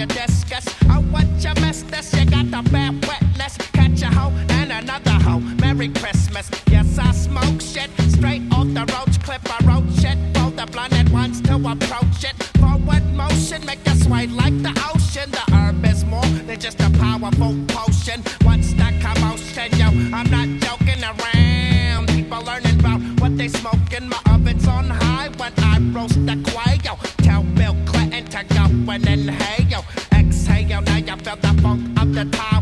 you discuss. Oh, what you missed this? You got the bad witness. Catch a hoe and another hoe. Merry Christmas. Yes, I smoke shit straight off the roach clip. I wrote shit for the blinded ones to approach it. Forward motion, make you sway like the ocean. The herb is more than just a powerful potion. What's that commotion, yo? I'm not joking around. People learning about what they smoking. My oven's on high when I roast the quail. Tell Bill Clinton to go and inhale. Exhale, now you feel the funk of the time.